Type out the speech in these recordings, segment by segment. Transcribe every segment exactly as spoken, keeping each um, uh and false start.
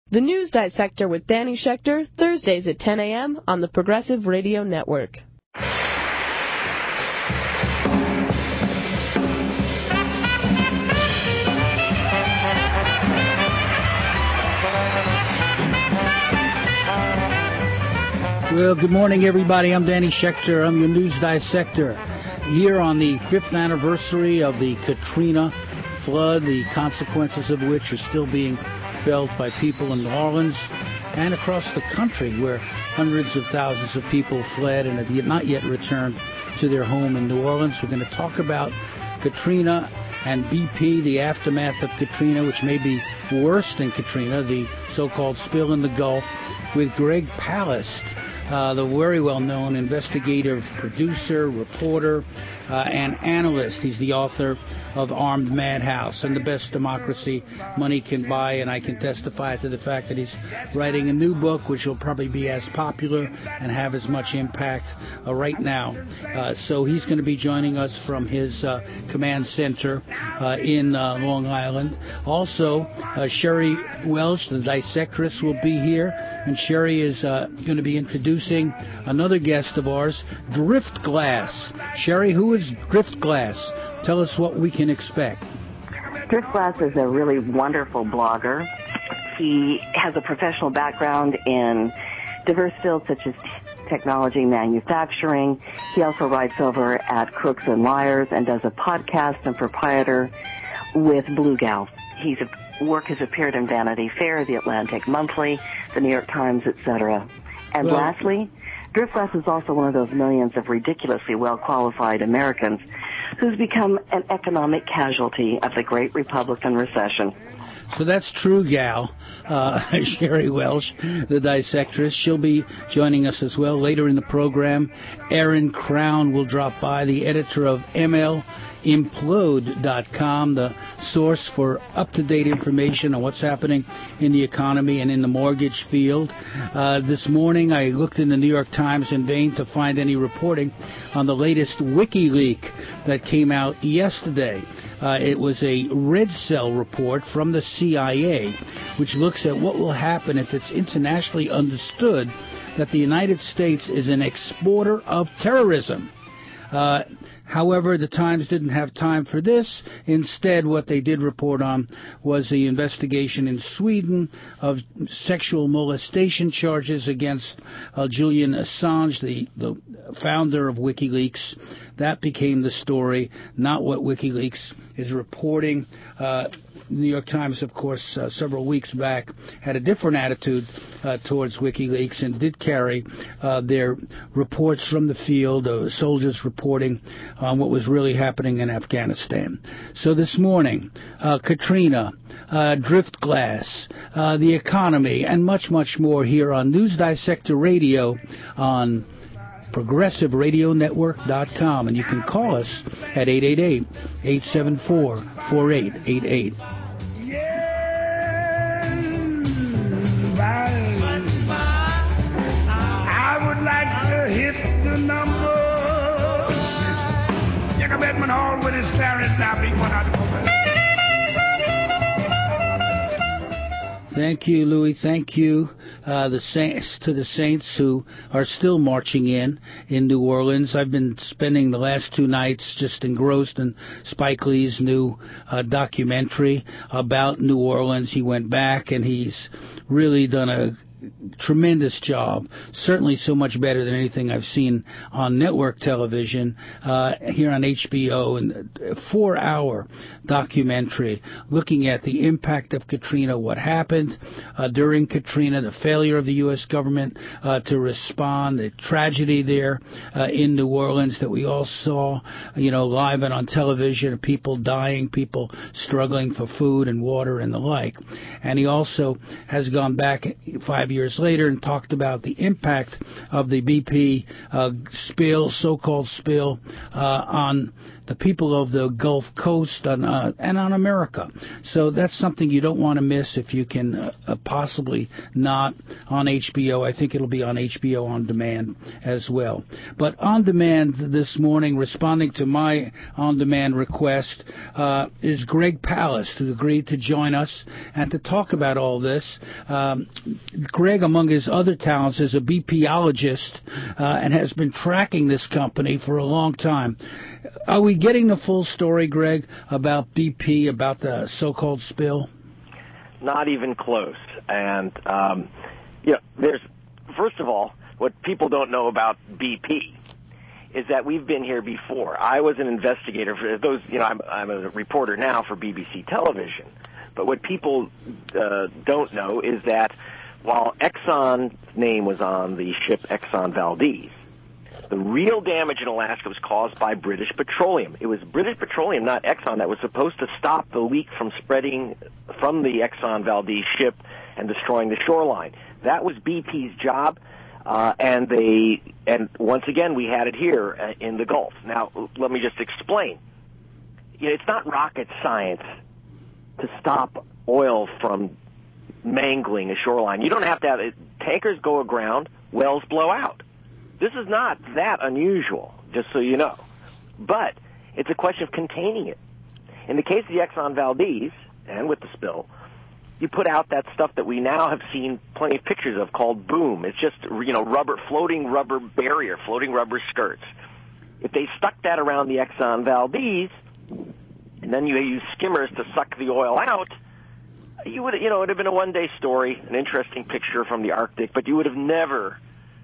The News Dissector with Danny Schechter, Thursdays at ten a.m. on the Progressive Radio Network. Well, good morning, everybody. I'm Danny Schechter. I'm your News Dissector. Here on the fifth anniversary of the Katrina flood, the consequences of which are still being felt by people in New Orleans and across the country, where hundreds of thousands of people fled and have not yet returned to their home in New Orleans. We're going to talk about Katrina and B P, the aftermath of Katrina, which may be worse than Katrina, the so-called spill in the Gulf, with Greg Palast, Uh, the very well-known investigative producer, reporter, uh, and analyst. He's the author of Armed Madhouse and The Best Democracy Money Can Buy, and I can testify to the fact that he's writing a new book which will probably be as popular and have as much impact uh, right now. Uh, so he's going to be joining us from his uh, command center uh, in uh, Long Island. Also, uh, Sherry Welsh, the dissectress, will be here, and Sherry is uh, going to be introducing another guest of ours, Driftglass. Sherry, who is Driftglass? Tell us what we can expect. Driftglass is a really wonderful blogger. He has a professional background in diverse fields such as technology, manufacturing. He also writes over at Crooks and Liars and does a podcast and proprietor with Blue Gal. His work has appeared in Vanity Fair, The Atlantic Monthly, The New York Times, et cetera. And well, lastly, Driftglass is also one of those millions of ridiculously well-qualified Americans who's become an economic casualty of the Great Republican Recession. So that's true, gal. Uh, Sherry Welsh, the dissectress. She'll be joining us as well later in the program. Aaron Crown will drop by, the editor of M L Implode dot com, the source for up-to-date information on what's happening in the economy and in the mortgage field. Uh, this morning, I looked in the New York Times in vain to find any reporting on the latest WikiLeaks that came out yesterday. Uh, it was a Red Cell report from the C I A, which looks at what will happen if it's internationally understood that the United States is an exporter of terrorism. Uh, however, the Times didn't have time for this. Instead, what they did report on was the investigation in Sweden of sexual molestation charges against uh, Julian Assange, the, the founder of WikiLeaks. That became the story, not what WikiLeaks is reporting. Uh, New York Times, of course, uh, several weeks back had a different attitude uh, towards WikiLeaks and did carry uh, their reports from the field, uh, soldiers reporting on what was really happening in Afghanistan. So this morning, uh, Katrina, uh, Driftglass, uh, the economy, and much, much more here on News Dissector Radio on Progressive Radio Network dot com, and you can call us at eight eight eight, eight seven four, four eight eight eight. I would like to hit the numbers. Jacob Edmund Hall with his clarence now being one out of the Thank you, Louis. Thank you uh, the saints, to the Saints who are still marching in in New Orleans. I've been spending the last two nights just engrossed in Spike Lee's new uh, documentary about New Orleans. He went back and he's really done a tremendous job, certainly so much better than anything I've seen on network television, uh, here on H B O, and a four-hour documentary looking at the impact of Katrina, what happened uh, during Katrina, the failure of the U S government uh, to respond, the tragedy there uh, in New Orleans that we all saw, you know, live and on television, people dying, people struggling for food and water and the like. And he also has gone back five five years later and talked about the impact of the B P uh, spill, so-called spill, uh, on the people of the Gulf Coast and, uh, and on America. So that's something you don't want to miss if you can uh, uh, possibly not on H B O. I think it'll be on H B O On Demand as well. But On Demand this morning, responding to my On Demand request, uh, is Greg Palast, who agreed to join us and to talk about all this. Um, Greg, among his other talents, is a BPologist uh, and has been tracking this company for a long time. Are we getting the full story, Greg, about B P, about the so-called spill? Not even close. And, um, you know, there's, first of all, what people don't know about B P is that we've been here before. I was an investigator for those, you know, I'm, I'm a reporter now for B B C Television. But what people uh, don't know is that while Exxon's name was on the ship Exxon Valdez, the real damage in Alaska was caused by British Petroleum. It was British Petroleum, not Exxon, that was supposed to stop the leak from spreading from the Exxon Valdez ship and destroying the shoreline. That was B P's job, uh, and they, and once again, we had it here uh, in the Gulf. Now, let me just explain. You know, it's not rocket science to stop oil from mangling a shoreline. You don't have to have it. Tankers go aground, wells blow out. This is not that unusual, just so you know. But it's a question of containing it. In the case of the Exxon Valdez, and with the spill, you put out that stuff that we now have seen plenty of pictures of called boom. It's just, you know, rubber, floating rubber barrier, floating rubber skirts. If they stuck that around the Exxon Valdez, and then you use skimmers to suck the oil out, you would, you know, it would have been a one-day story, an interesting picture from the Arctic, but you would have never...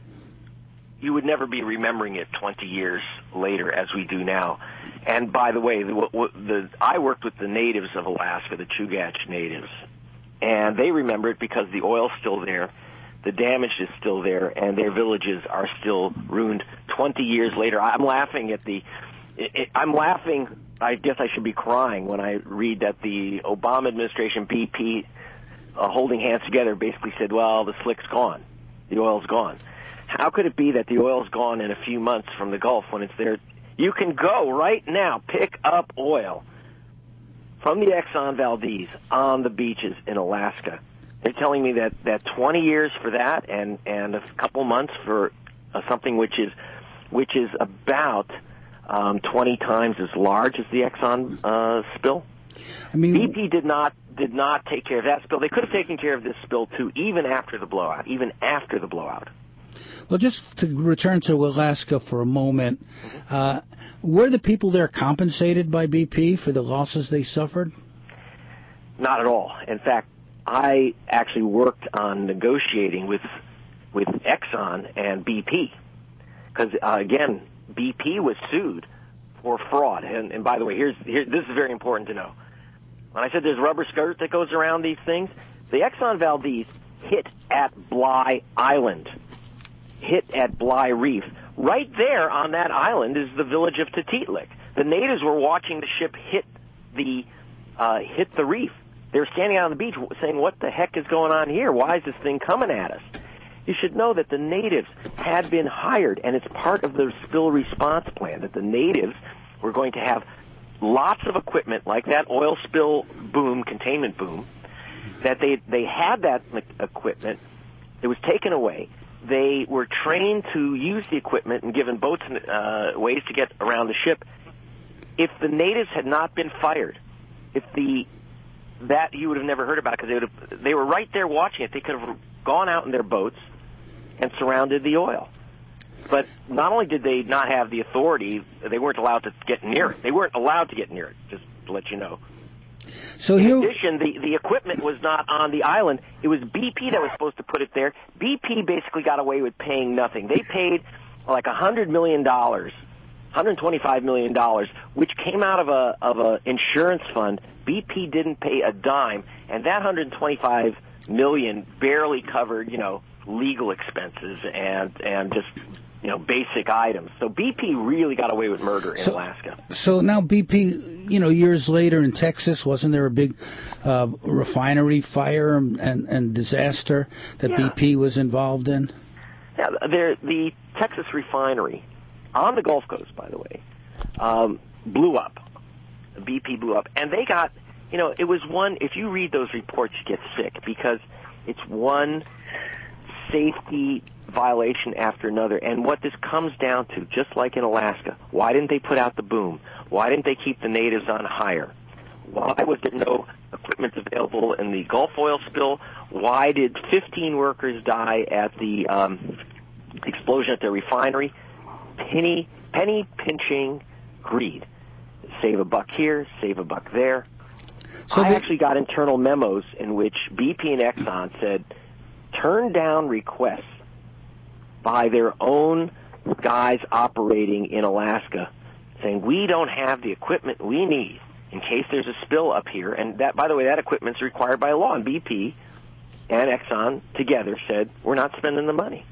you would never be remembering it twenty years later as we do now. And by the way, the, the, I worked with the natives of Alaska, the Chugach natives, and they remember it because the oil's still there, the damage is still there, and their villages are still ruined twenty years later. I'm laughing at the, it, it, I'm laughing, I guess I should be crying when I read that the Obama administration, B P, uh, holding hands together, basically said, well, the slick's gone, the oil's gone. How could it be that the oil's gone in a few months from the Gulf when it's there? You can go right now, pick up oil from the Exxon Valdez on the beaches in Alaska. They're telling me that, that twenty years for that and, and a couple months for uh, something which is which is about um, twenty times as large as the Exxon uh, spill. I mean, B P did not did not take care of that spill. They could have taken care of this spill too, even after the blowout, even after the blowout. Well, just to return to Alaska for a moment, uh, were the people there compensated by B P for the losses they suffered? Not at all. In fact, I actually worked on negotiating with with Exxon and B P because, uh, again, B P was sued for fraud. And, and by the way, here's here, this is very important to know. When I said there's rubber skirt that goes around these things, the Exxon Valdez hit at Bly Island. hit at Bly Reef. Right there on that island is the village of Tatitlik. The natives were watching the ship hit the uh, hit the reef. They were standing out on the beach saying, what the heck is going on here? Why is this thing coming at us? You should know that the natives had been hired, and it's part of the spill response plan, that the natives were going to have lots of equipment like that oil spill boom, containment boom, that they, they had that equipment. It was taken away. They were trained to use the equipment and given boats uh, ways to get around the ship. If the natives had not been fired, if the that you would have never heard about because they would have, they were right there watching it. They could have gone out in their boats and surrounded the oil. But not only did they not have the authority, they weren't allowed to get near it. They weren't allowed to get near it, just to let you know. So in here, addition, the, the equipment was not on the island. It was B P that was supposed to put it there. B P basically got away with paying nothing. They paid like one hundred million dollars, one hundred twenty-five million dollars, which came out of a of a insurance fund. B P didn't pay a dime, and that one hundred twenty-five million dollars barely covered, you know, legal expenses and and just you know, basic items. So B P really got away with murder in so, Alaska. So now B P, you know, years later in Texas, wasn't there a big uh, refinery fire and, and disaster that yeah. B P was involved in? Yeah, there, the Texas refinery on the Gulf Coast, by the way, um, blew up. B P blew up, and they got, you know, it was one, if you read those reports, you get sick, because it's one safety violation after another. And what this comes down to, just like in Alaska, why didn't they put out the boom? Why didn't they keep the natives on hire? Why was there no equipment available in the Gulf oil spill? Why did fifteen workers die at the um, explosion at the refinery? Penny, penny pinching greed. Save a buck here, save a buck there. So I actually got internal memos in which B P and Exxon said, turn down requests by their own guys operating in Alaska, saying, we don't have the equipment we need in case there's a spill up here. And that, by the way, that equipment's required by law. And B P and Exxon together said, we're not spending the money.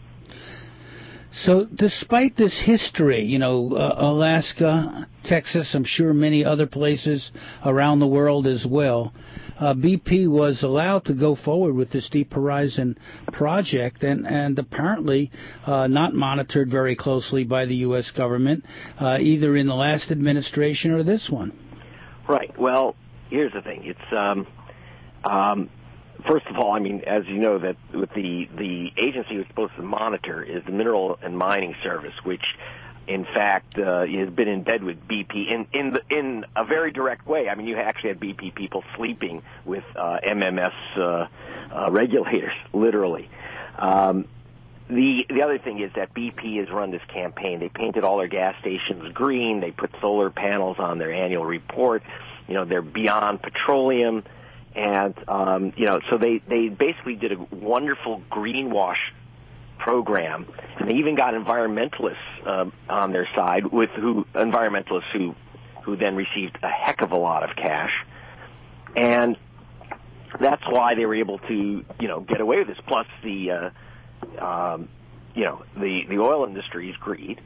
So despite this history, you know, uh, Alaska, Texas, I'm sure many other places around the world as well, uh, B P was allowed to go forward with this Deep Horizon project and, and apparently uh, not monitored very closely by the U S government, uh, either in the last administration or this one. Right. Well, here's the thing. It's... Um, um, First of all, I mean, as you know, that with the the agency who's supposed to monitor is the Mineral and Mining Service, which, in fact, uh, has been in bed with B P in in the, in a very direct way. I mean, you actually had B P people sleeping with uh, M M S uh, uh, regulators, literally. Um, the the other thing is that B P has run this campaign. They painted all their gas stations green. They put solar panels on their annual report. You know, they're beyond petroleum. And, um, you know, so they, they basically did a wonderful greenwash program, and they even got environmentalists uh, on their side, with who environmentalists who, who then received a heck of a lot of cash. And that's why they were able to, you know, get away with this. Plus the, uh, um, you know, the, the oil industry's greed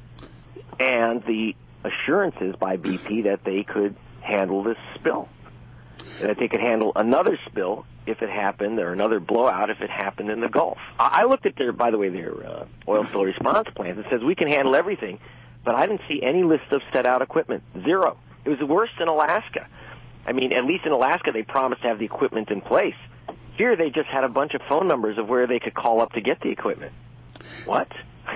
and the assurances by B P that they could handle this spill. That they could handle another spill if it happened, or another blowout if it happened in the Gulf. I looked at their, by the way, their uh, oil spill response plans. It says we can handle everything, but I didn't see any list of set-out equipment. Zero. It was worse than Alaska. I mean, at least in Alaska, they promised to have the equipment in place. Here, they just had a bunch of phone numbers of where they could call up to get the equipment. What?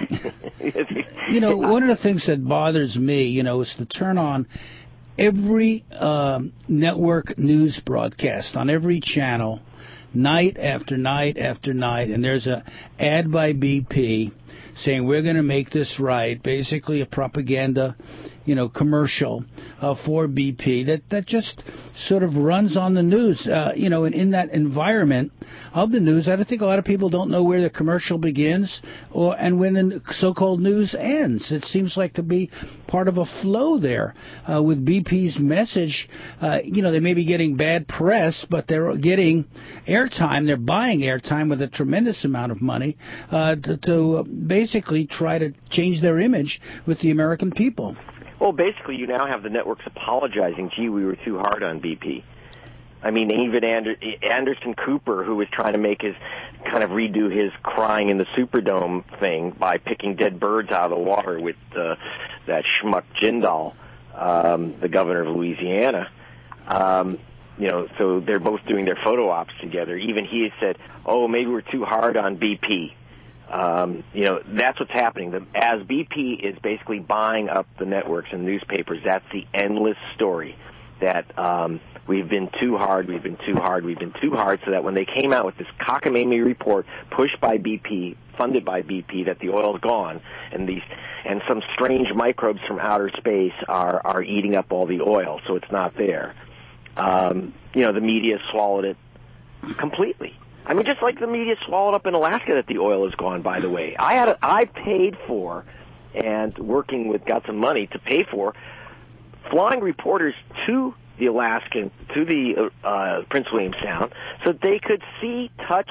You know, one of the things that bothers me, you know, is to turn on every um, network news broadcast on every channel, night after night after night, and there's a ad by B P saying we're going to make this right, basically a propaganda, you know, commercial uh, for B P that, that just sort of runs on the news, uh, you know, and in that environment of the news, I don't think a lot of people don't know where the commercial begins or and when the so-called news ends. It seems like to be part of a flow there uh, with B P's message. Uh, you know, they may be getting bad press, but they're getting airtime. They're buying airtime with a tremendous amount of money uh, to, to basically try to change their image with the American people. Well, basically, you now have the networks apologizing, gee, we were too hard on B P. I mean, even Ander- Anderson Cooper, who was trying to make his, kind of redo his crying in the Superdome thing by picking dead birds out of the water with uh, that schmuck Jindal, um, the governor of Louisiana. Um, you know, so they're both doing their photo ops together. Even he had said, oh, maybe we're too hard on B P. Um, you know, that's what's happening. The, as B P is basically buying up the networks and newspapers, that's the endless story that um, we've been too hard, we've been too hard, we've been too hard, so that when they came out with this cockamamie report pushed by B P, funded by B P, that the oil's gone, and these and some strange microbes from outer space are, are eating up all the oil, so it's not there. Um, you know, the media swallowed it completely. I mean, just like the media swallowed up in Alaska that the oil is gone, by the way. I had a, I paid for, and working with, got some money to pay for, flying reporters to the Alaskan, to the uh, Prince William Sound, so they could see, touch,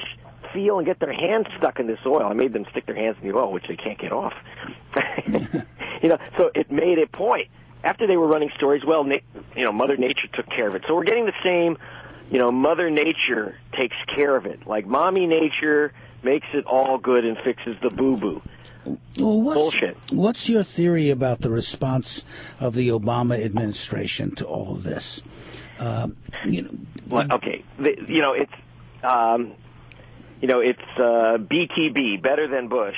feel and get their hands stuck in this oil. I made them stick their hands in the oil, which they can't get off. You know, so it made a point. After they were running stories, well, na- you know, Mother Nature took care of it. So we're getting the same, you know, Mother Nature takes care of it. Like Mommy Nature makes it all good and fixes the boo-boo. Well, what's, Bullshit. What's your theory about the response of the Obama administration to all of this? Um, you know, well, okay, the, you know, it's, um, you know, it's uh, B T B, better than Bush.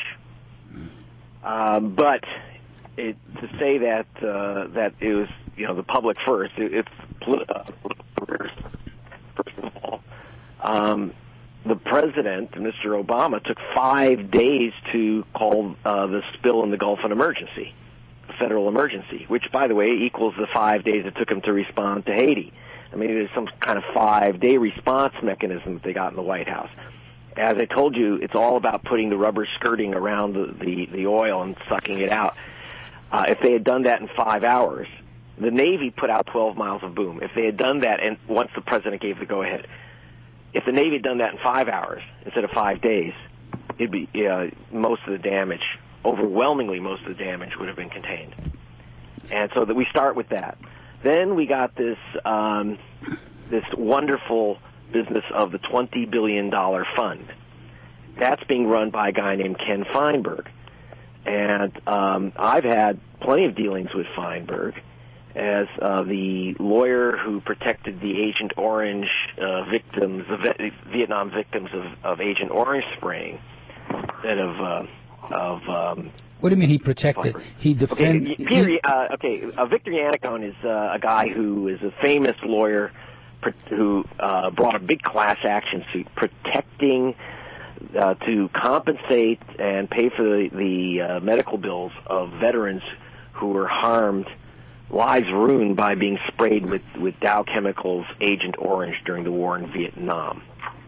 Um, but it, to say that uh, that it was, you know, the public first, it, it's political first. First of all, um, the president, Mister Obama, took five days to call uh, the spill in the Gulf an emergency, a federal emergency, which, by the way, equals the five days it took him to respond to Haiti. I mean, there's some kind of five-day response mechanism that they got in the White House. As I told you, it's all about putting the rubber skirting around the, the, the oil and sucking it out. Uh, if they had done that in five hours, the Navy put out twelve miles of boom. If they had done that, and once the president gave the go-ahead, if the Navy had done that in five hours instead of five days, it'd be uh, most of the damage, overwhelmingly most of the damage would have been contained. And so that we start with that. Then we got this um, this wonderful business of the twenty billion dollars fund. That's being run by a guy named Ken Feinberg. And um, I've had plenty of dealings with Feinberg as uh, the lawyer who protected the Agent Orange uh, victims, the Vietnam victims of, of Agent Orange spraying, instead of uh, of um, what do you mean he protected? He defended. Okay, Peter, uh, okay uh, Victor Yannicone is uh, a guy who is a famous lawyer who uh, brought a big class action suit protecting uh, to compensate and pay for the, the uh, medical bills of veterans who were harmed, lives ruined by being sprayed with, with Dow Chemicals Agent Orange during the war in Vietnam.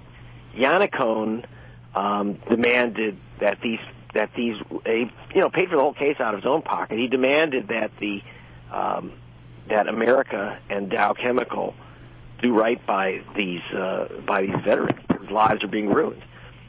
Yannicone um, demanded that these that these a, you know paid for the whole case out of his own pocket. He demanded that the um, that America and Dow Chemical do right by these uh, by these veterans whose lives are being ruined.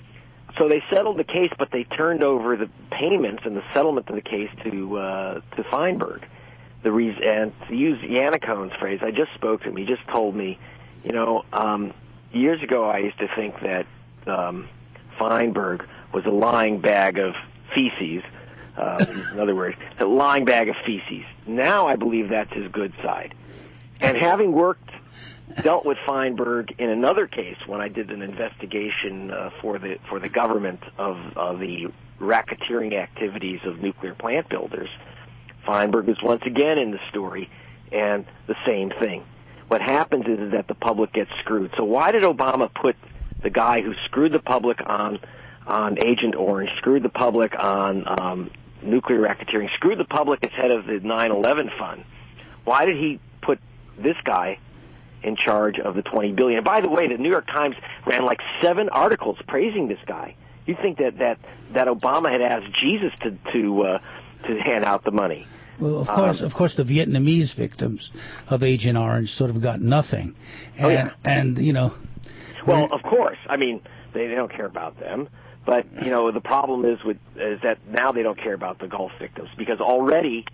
So they settled the case, but they turned over the payments and the settlement of the case to uh, to Feinberg. The reason, and to use Yannicone's phrase, I just spoke to him. He just told me, you know, um, years ago I used to think that um, Feinberg was a lying bag of feces. Uh, in other words, a lying bag of feces. Now I believe that's his good side. And having worked, dealt with Feinberg in another case when I did an investigation uh, for the for the government of, of the racketeering activities of nuclear plant builders, Feinberg is once again in the story, and the same thing. What happens is, is that the public gets screwed. So why did Obama put the guy who screwed the public on on Agent Orange, screwed the public on um, nuclear racketeering, screwed the public as head of the nine eleven fund? Why did he put this guy in charge of the twenty billion dollars? And by the way, the New York Times ran like seven articles praising this guy. You'd think that that, that Obama had asked Jesus to to uh, to hand out the money. Well, of course, um, of course, the Vietnamese victims of Agent Orange sort of got nothing, and, oh yeah. and you know. Well, of course. I mean, they, they don't care about them. But you know, the problem is with is that now they don't care about the Gulf victims because already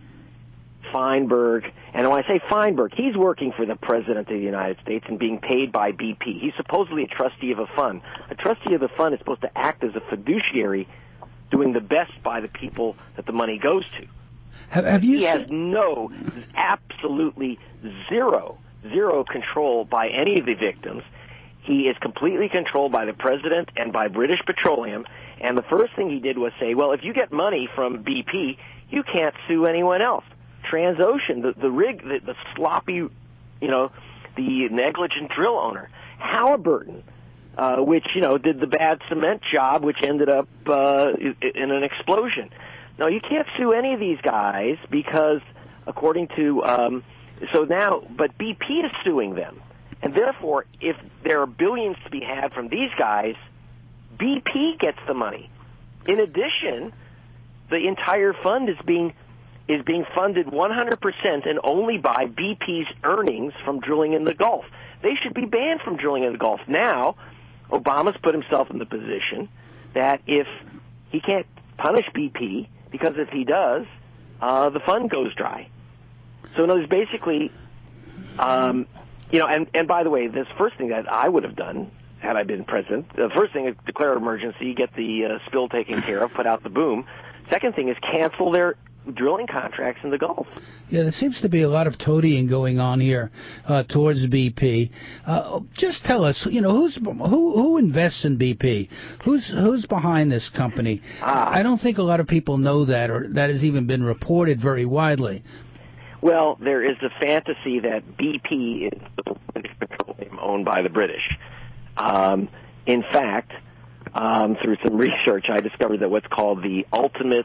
Feinberg, and when I say Feinberg, he's working for the President of the United States and being paid by B P. He's supposedly a trustee of a fund. A trustee of the fund is supposed to act as a fiduciary, doing the best by the people that the money goes to. Have, have you he has no, absolutely zero, zero control by any of the victims. He is completely controlled by the President and by British Petroleum. And the first thing he did was say, well, if you get money from B P, you can't sue anyone else. Transocean, the, the rig, the, the sloppy, you know, the negligent drill owner. Halliburton, uh, which, you know, did the bad cement job, which ended up uh, in an explosion. No, you can't sue any of these guys because, according to, um, so now, but B P is suing them. And therefore, if there are billions to be had from these guys, B P gets the money. In addition, the entire fund is being is being funded one hundred percent and only by B P's earnings from drilling in the Gulf. They should be banned from drilling in the Gulf. Now, Obama's put himself in the position that if he can't punish B P, because if he does, uh, the fund goes dry. So no, there's basically, um, you know, and, and by the way, this first thing that I would have done had I been president, the first thing is declare emergency, get the uh, spill taken care of, put out the boom. Second thing is cancel their drilling contracts in the Gulf. Yeah, there seems to be a lot of toadying going on here uh, towards B P. Uh, just tell us, you know, who's who who invests in B P? Who's who's behind this company? Ah. I don't think a lot of people know that, or that has even been reported very widely. Well, there is the fantasy that B P is the British Petroleum owned by the British. Um, in fact, um, through some research, I discovered that what's called the ultimate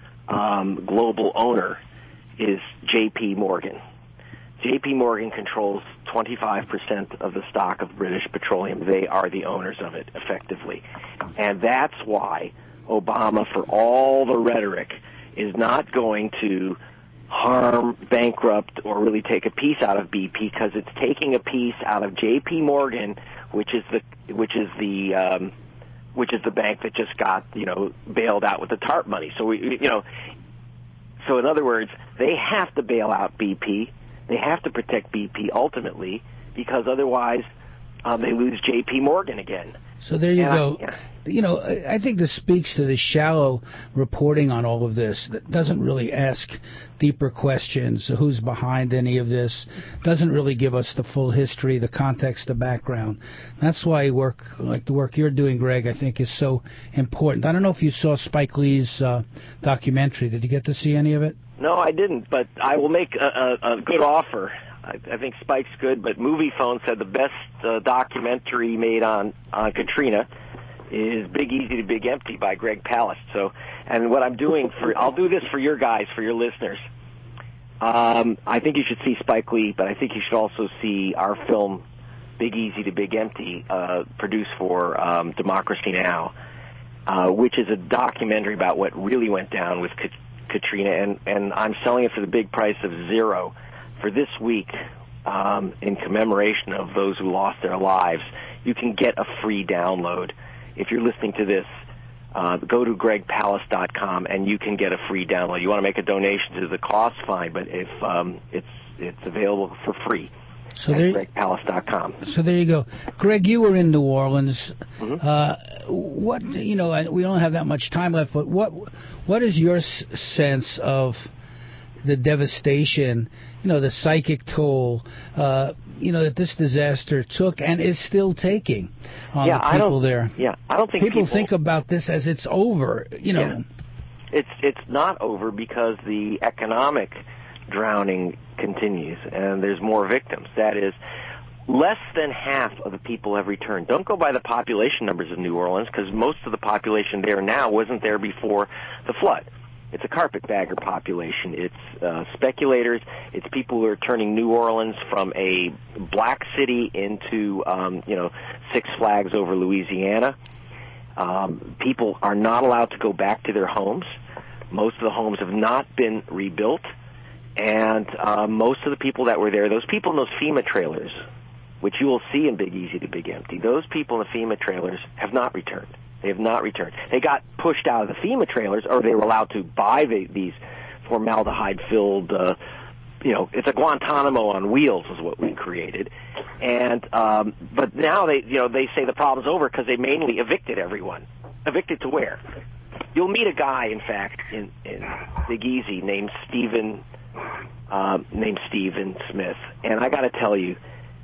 Um, global owner is J P Morgan. J P Morgan controls twenty-five percent of the stock of British Petroleum. They are the owners of it, effectively. And that's why Obama, for all the rhetoric, is not going to harm, bankrupt, or really take a piece out of B P, because it's taking a piece out of J P Morgan, which is the which is the um, which is the bank that just got, you know, bailed out with the TARP money. So, we, you know, so in other words, they have to bail out B P. They have to protect B P ultimately, because otherwise um, they lose J P Morgan again. So there you and go. I, yeah. You know, I think this speaks to the shallow reporting on all of this that doesn't really ask deeper questions. Who's behind any of this? Doesn't really give us the full history, the context, the background. That's why work like the work you're doing, Greg, I think is so important. I don't know if you saw Spike Lee's uh, documentary. Did you get to see any of it? No, I didn't, but I will make a, a, a good offer. I, I think Spike's good, but Moviephone said the best uh, documentary made on, on Katrina is Big Easy to Big Empty by Greg Palast. So, and what I'm doing for, I'll do this for your guys, for your listeners. Um, I think you should see Spike Lee, but I think you should also see our film Big Easy to Big Empty, uh, produced for um, Democracy Now!, uh, which is a documentary about what really went down with Kat- Katrina, and, and I'm selling it for the big price of zero for this week, um, in commemoration of those who lost their lives. You can get a free download. If you're listening to this, uh, go to greg palast dot com and you can get a free download. You want to make a donation to the cost, fine, but if um, it's it's available for free so at there, greg palast dot com. So there you go. Greg, you were in New Orleans. Mm-hmm. Uh, what, you know, we don't have that much time left, but what what is your s- sense of the devastation, you know, the psychic toll, uh, you know, that this disaster took and is still taking on yeah, the I people don't, there? Yeah, I don't think people, people think about this as it's over, you know. Yeah. It's it's not over because the economic drowning continues and there's more victims. That is, less than half of the people have returned. Don't go by the population numbers of New Orleans, because most of the population there now wasn't there before the flood. It's a carpetbagger population. It's uh, speculators. It's people who are turning New Orleans from a black city into, um, you know, Six Flags over Louisiana. Um, people are not allowed to go back to their homes. Most of the homes have not been rebuilt. And uh, most of the people that were there, those people in those FEMA trailers, which you will see in Big Easy to Big Empty, those people in the FEMA trailers have not returned. They have not returned. They got pushed out of the FEMA trailers, or they were allowed to buy the, these formaldehyde-filled, uh, you know, it's a Guantanamo on wheels is what we created. And um, but now they, you know, they say the problem's over because they mainly evicted everyone. Evicted to where? You'll meet a guy, in fact, in, in Big Easy named Stephen, uh, named Stephen Smith, and I got to tell you,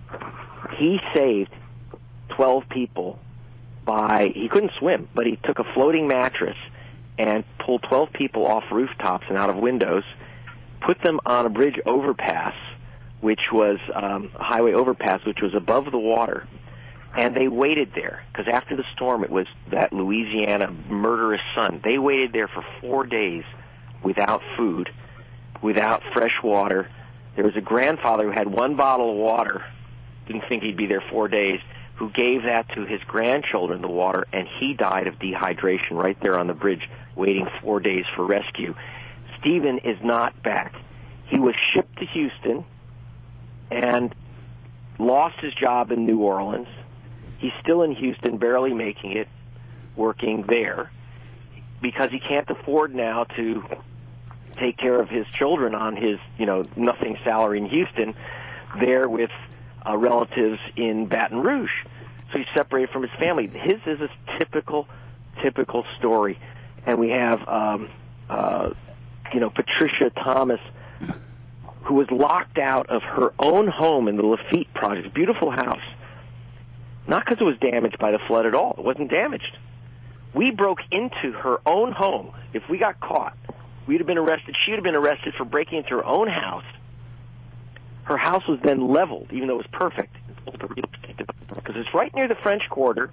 he saved twelve people. By he couldn't swim, but he took a floating mattress and pulled twelve people off rooftops and out of windows, put them on a bridge overpass, which was um, a highway overpass, which was above the water, and they waited there because after the storm, it was that Louisiana murderous sun. They waited there for four days without food, without fresh water. There was a grandfather who had one bottle of water, didn't think he'd be there four days. Who gave that to his grandchildren, the water, and he died of dehydration right there on the bridge, waiting four days for rescue. Stephen is not back. He was shipped to Houston and lost his job in New Orleans. He's still in Houston, barely making it, working there, because he can't afford now to take care of his children on his, you know, nothing salary in Houston, there with uh, relatives in Baton Rouge. So he's separated from his family. His is a typical, typical story. And we have, um, uh, you know, Patricia Thomas, who was locked out of her own home in the Lafitte Project, a beautiful house, not because it was damaged by the flood at all. It wasn't damaged. We broke into her own home. If we got caught, we'd have been arrested. She would have been arrested for breaking into her own house. Her house was then leveled, even though it was perfect, because it's right near the French Quarter,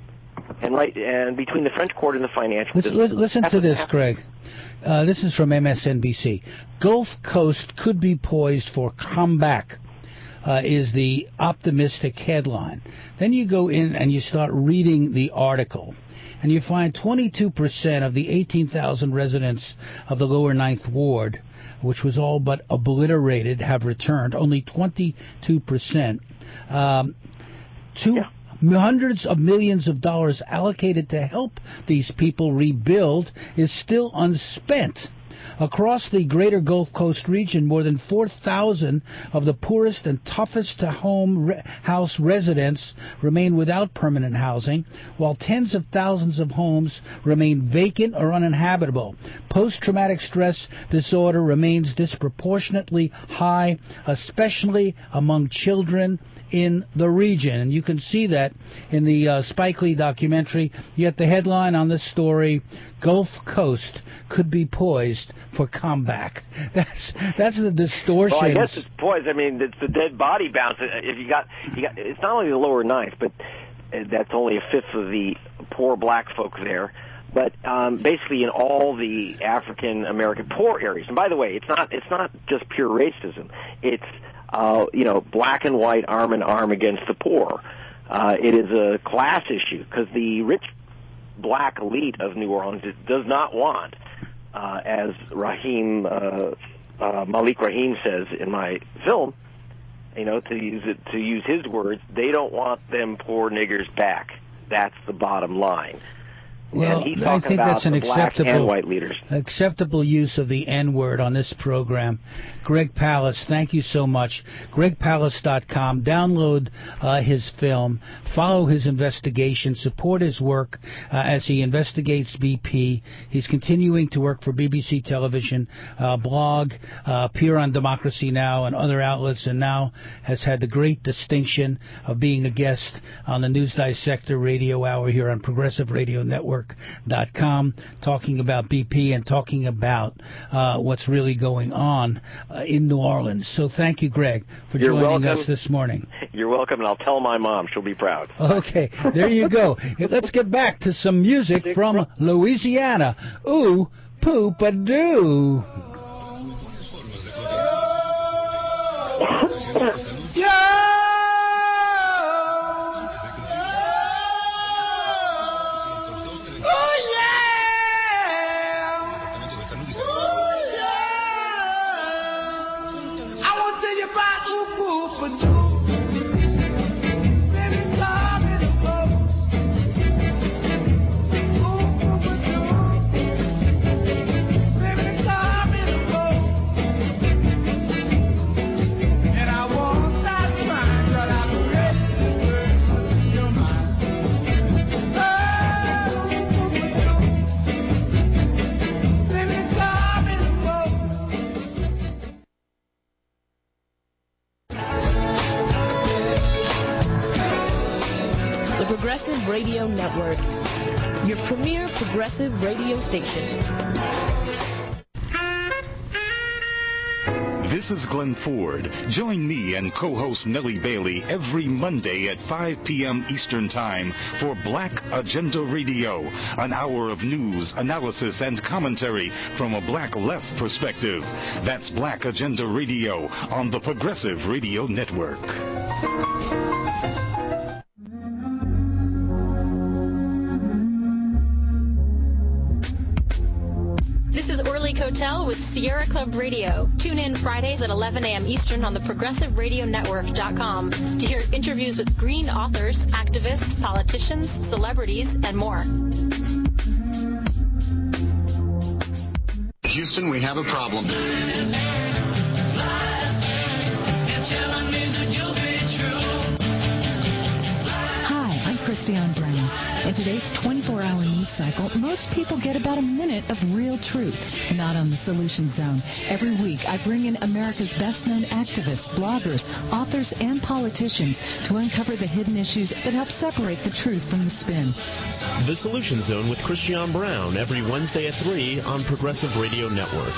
and right and between the French Quarter and the financial Listen, district. listen to this, Greg. Uh, this is from M S N B C. Gulf Coast could be poised for comeback, uh, is the optimistic headline. Then you go in and you start reading the article, and you find twenty-two percent of the eighteen thousand residents of the lower Ninth Ward, which was all but obliterated, have returned. Only twenty-two percent. Um, two, yeah. Hundreds of millions of dollars allocated to help these people rebuild is still unspent. Across the greater Gulf Coast region, more than four thousand of the poorest and toughest to home re- house residents remain without permanent housing, while tens of thousands of homes remain vacant or uninhabitable. Post-traumatic stress disorder remains disproportionately high, especially among children in the region. And you can see that in the uh, Spike Lee documentary. Yet the headline on this story, Gulf Coast could be poised for comeback. That's that's the distortion. Well, I guess it's poised. I mean, it's the dead body bounce. If you got, you got, it's not only the lower ninth, but that's only a fifth of the poor black folk there. But um, basically, in all the African American poor areas. And by the way, it's not it's not just pure racism. It's uh, you know, black and white arm in arm against the poor. Uh, it is a class issue because the rich black elite of New Orleans does not want, uh, as Rahim uh, uh, Malik Rahim says in my film, you know, to use it to use his words, they don't want them poor niggers back. That's the bottom line. Well, and he's I talking think about that's an the black acceptable, and white leaders. acceptable use of the N-word on this program. Greg Palast, thank you so much. Greg Palast dot com. Download uh, his film. Follow his investigation. Support his work uh, as he investigates B P. He's continuing to work for B B C Television, uh, blog, uh, appear on Democracy Now! And other outlets, and now has had the great distinction of being a guest on the News Dissector Radio Hour here on Progressive Radio Network. Dot com, talking about B P and talking about uh, what's really going on uh, in New Orleans. So thank you, Greg, for You're joining welcome. us this morning. You're welcome, and I'll tell my mom. She'll be proud. Okay, there you go. Let's get back to some music from Louisiana. Ooh, poop-a-doo. Yeah! Progressive Radio Network, your premier progressive radio station. This is Glenn Ford. Join me and co-host Nellie Bailey every Monday at five p.m. Eastern Time for Black Agenda Radio, an hour of news, analysis, and commentary from a black left perspective. That's Black Agenda Radio on the Progressive Radio Network. Boutique Hotel with Sierra Club Radio. Tune in Fridays at eleven a.m. Eastern on the progressive radio network dot com to hear interviews with green authors, activists, politicians, celebrities, and more. Houston, we have a problem. Christiane Brown. In today's twenty-four hour news cycle, most people get about a minute of real truth. Not on the Solution Zone. Every week, I bring in America's best-known activists, bloggers, authors, and politicians to uncover the hidden issues that help separate the truth from the spin. The Solution Zone with Christiane Brown every Wednesday at three on Progressive Radio Network.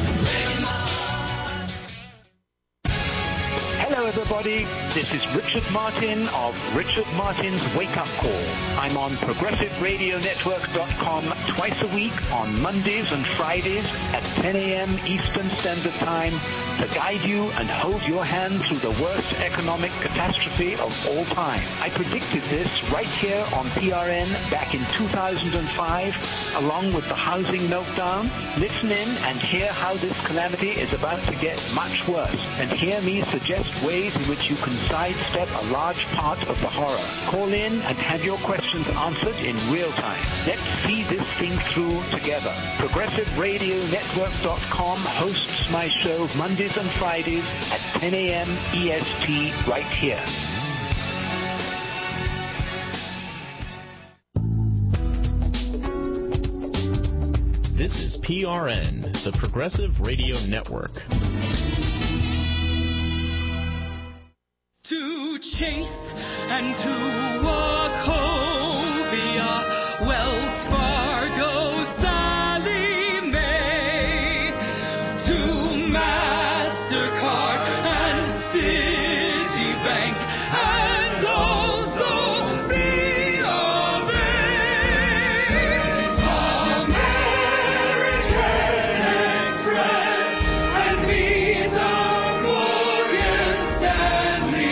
Hello, everybody. This is Richard Martin of Richard Martin's Wake Up Call. I'm on progressive radio network dot com twice a week on Mondays and Fridays at ten a.m. Eastern Standard Time to guide you and hold your hand through the worst economic catastrophe of all time. I predicted this right here on P R N back in two thousand five, along with the housing meltdown. Listen in and hear how this calamity is about to get much worse, and hear me suggest ways in which you can sidestep a large part of the horror. Call in and have your questions answered in real time. Let's see this thing through together. progressive radio network dot com hosts my show Mondays and Fridays at ten a.m. E S T right here. This is P R N, the Progressive Radio Network. To chase and to walk home via Wells Fargo, Sally Mae, to MasterCard and Citibank, and also B of A. American Express and Visa, Morgan Stanley.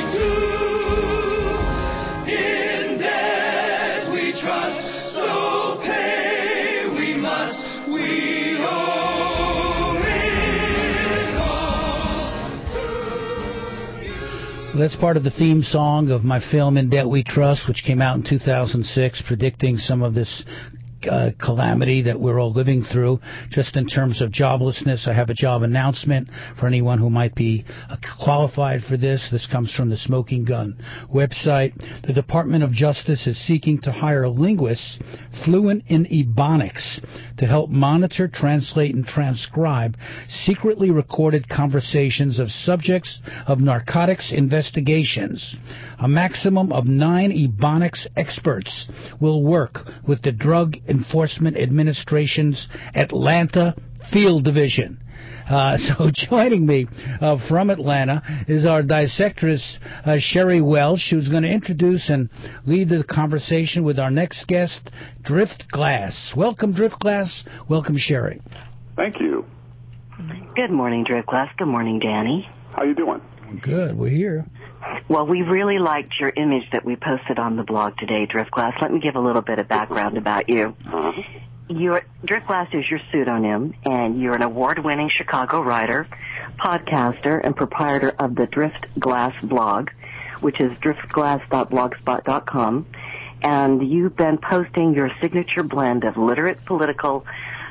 That's part of the theme song of my film In Debt We Trust, which came out in two thousand six, predicting some of this Uh, calamity that we're all living through. Just in terms of joblessness, I have a job announcement for anyone who might be uh, qualified for this. This comes from the Smoking Gun website. The Department of Justice is seeking to hire linguists fluent in Ebonics to help monitor, translate, and transcribe secretly recorded conversations of subjects of narcotics investigations. A maximum of nine Ebonics experts will work with the Drug Enforcement Administration's Atlanta Field Division. Uh, so joining me uh, from Atlanta is our dissectress, uh, Sherry Welsh, who's going to introduce and lead the conversation with our next guest, Driftglass. Welcome, Driftglass. Welcome, Sherry. Thank you. Good morning, Driftglass. Good morning, Danny. How you doing? Good. We're here. Well, we really liked your image that we posted on the blog today, Driftglass. Let me give a little bit of background about you. Uh-huh. Your, Driftglass is your pseudonym, and you're an award-winning Chicago writer, podcaster, and proprietor of the Driftglass blog, which is driftglass dot blogspot dot com. And you've been posting your signature blend of literate, political,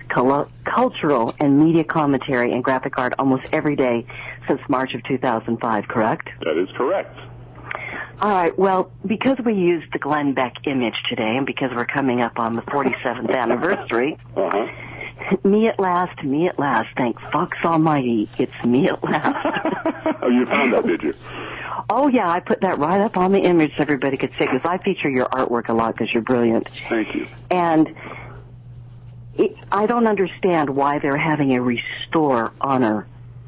cultural, and media commentary and graphic art almost every day since March of two thousand five, correct? That is correct. All right, well, because we used the Glenn Beck image today and because we're coming up on the forty-seventh anniversary, uh-huh. me at last, me at last, thank Fox Almighty, it's me at last. Oh, you found that, did you? Oh, yeah, I put that right up on the image so everybody could see, because I feature your artwork a lot because you're brilliant. Thank you. And it, I don't understand why they're having a Restore Honor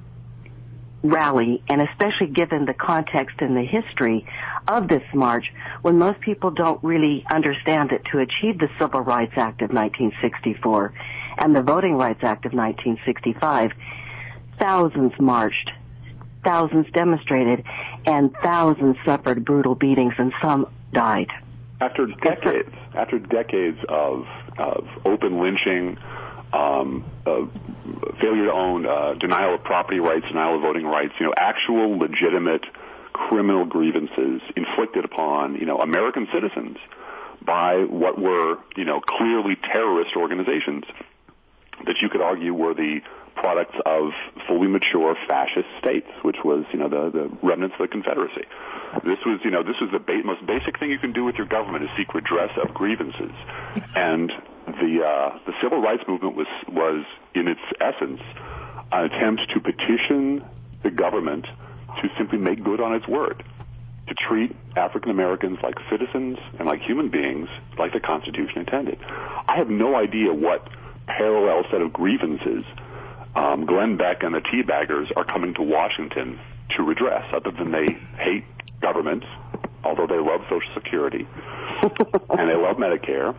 rally, and especially given the context and the history of this march, when most people don't really understand that to achieve the Civil Rights Act of nineteen sixty-four and the Voting Rights Act of nineteen sixty-five, thousands marched, thousands demonstrated, and thousands suffered brutal beatings, and some died. After decades, after decades of, of open lynching, um, uh, failure to own, uh, denial of property rights, denial of voting rights, you know, actual legitimate criminal grievances inflicted upon, you know, American citizens by what were, you know, clearly terrorist organizations that you could argue were the products of fully mature fascist states, which was, you know, the, the remnants of the Confederacy. This was, you know, this was the ba- most basic thing you can do with your government is seek redress of grievances. And the uh, the civil rights movement was was in its essence an attempt to petition the government to simply make good on its word, to treat African Americans like citizens and like human beings, like the Constitution intended. I have no idea what parallel set of grievances um, Glenn Beck and the Teabaggers are coming to Washington to redress, other than they hate government, although they love Social Security, and they love Medicare.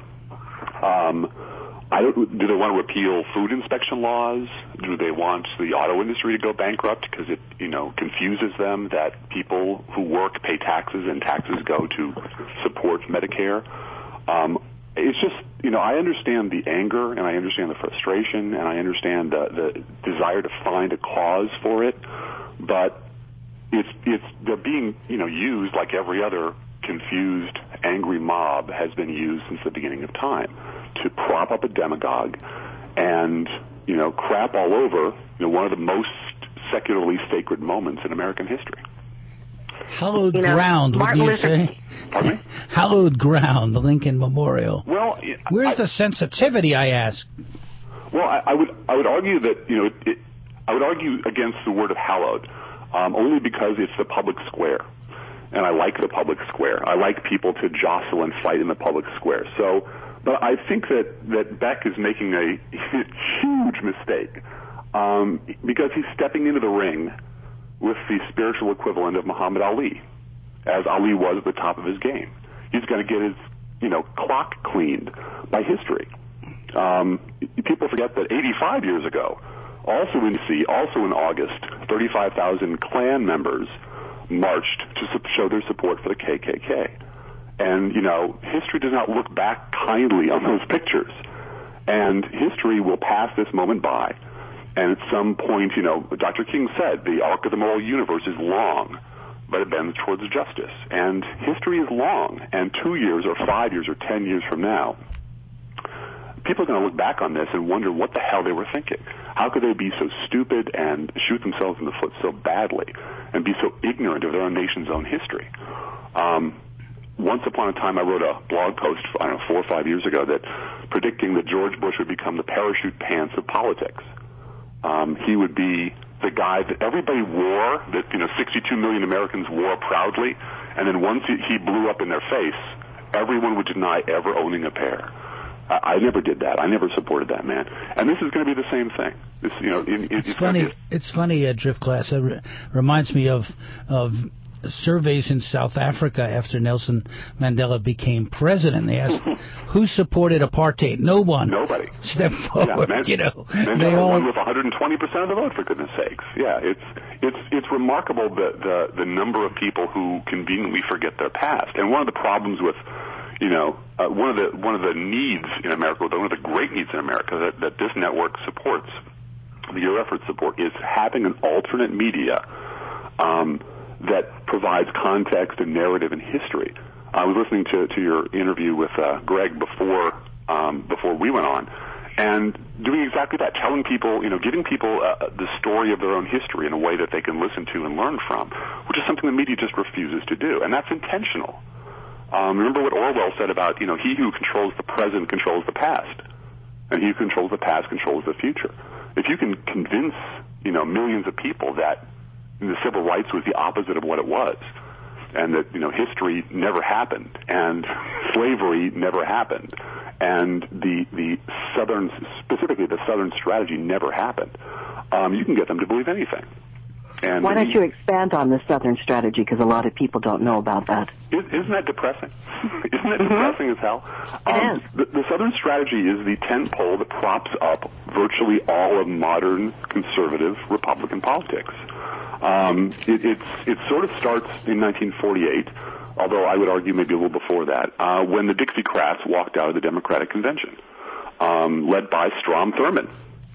Um, I don't, do they want to repeal food inspection laws? Do they want the auto industry to go bankrupt because it, you know, confuses them that people who work pay taxes and taxes go to support Medicare? Um, it's just, you know, I understand the anger and I understand the frustration and I understand the, the desire to find a cause for it, but it's it's they're being, you know, used like every other confused, angry mob has been used since the beginning of time, to prop up a demagogue and, you know, crap all over, you know, one of the most secularly sacred moments in American history. Hallowed you know, ground, Martin wouldn't you Luther say? Pardon me? Hallowed ground, the Lincoln Memorial. Well, where's I, the sensitivity, I ask? Well, I, I would I would argue that, you know, it, it, I would argue against the word of hallowed, um, only because it's the public square. And I like the public square. I like people to jostle and fight in the public square. So, but I think that, that Beck is making a huge mistake um, because he's stepping into the ring with the spiritual equivalent of Muhammad Ali, as Ali was at the top of his game. He's going to get his, you know, clock cleaned by history. Um, people forget that eighty-five years ago, also in D C, also in August, thirty-five thousand Klan members marched to show their support for the K K K. And, you know, history does not look back kindly on those pictures. And history will pass this moment by. And at some point, you know, Doctor King said, the arc of the moral universe is long, but it bends towards justice. And history is long. And two years or five years or ten years from now, people are going to look back on this and wonder what the hell they were thinking. How could they be so stupid and shoot themselves in the foot so badly and be so ignorant of their own nation's own history? Um, once upon a time, I wrote a blog post, I don't know, four or five years ago, that predicting that George Bush would become the parachute pants of politics. Um, he would be the guy that everybody wore, that, you know, sixty-two million Americans wore proudly, and then once he, he blew up in their face, everyone would deny ever owning a pair. I, I never did that. I never supported that man. And this is going to be the same thing. This, you know, in, in, it's, it's funny. A, it's funny. Uh, Drift Class. It re- reminds me of of surveys in South Africa after Nelson Mandela became president. They asked who supported apartheid. No one. Nobody. Step forward. Yeah, Man- you know, Mandela they all won with one hundred twenty percent of the vote. For goodness sakes. Yeah, it's it's it's remarkable the the the number of people who conveniently forget their past. And one of the problems with You know, uh, one of the one of the needs in America, one of the great needs in America that, that this network supports, the Your Efforts support, is having an alternate media um, that provides context and narrative and history. I was listening to, to your interview with uh, Greg before um, before we went on, and doing exactly that, telling people, you know, giving people uh, the story of their own history in a way that they can listen to and learn from, which is something the media just refuses to do, and that's intentional. Um, remember what Orwell said about, you know, he who controls the present controls the past, and he who controls the past controls the future. If you can convince, you know, millions of people that the civil rights was the opposite of what it was, and that, you know, history never happened, and slavery never happened, and the the Southern, specifically the Southern strategy never happened, um, you can get them to believe anything. And why don't you expand on the Southern strategy, because a lot of people don't know about that. Isn't that depressing? Isn't it mm-hmm. depressing as hell? It um, is. The, the Southern strategy is the tent pole that props up virtually all of modern conservative Republican politics. Um, it, it's, it sort of starts in nineteen forty-eight, although I would argue maybe a little before that, uh, when the Dixiecrats walked out of the Democratic Convention. um, led by Strom Thurmond.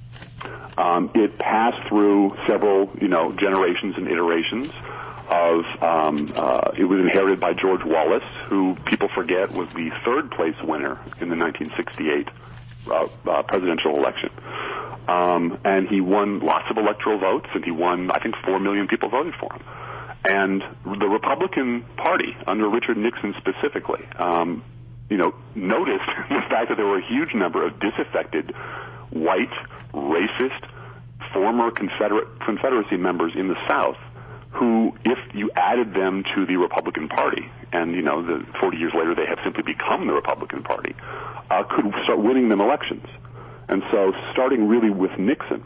Um, it passed through several, you know, generations and iterations of, um, uh, it was inherited by George Wallace, who people forget was the third place winner in the nineteen sixty-eight uh, uh, presidential election. Um, and he won lots of electoral votes, and he won, I think, four million people voted for him. And the Republican Party, under Richard Nixon specifically, um, you know, noticed the fact that there were a huge number of disaffected, white, racist, former Confederate Confederacy members in the South who, if you added them to the Republican Party, and, you know, the forty years later they have simply become the Republican Party, uh, could start winning them elections. And so, starting really with Nixon,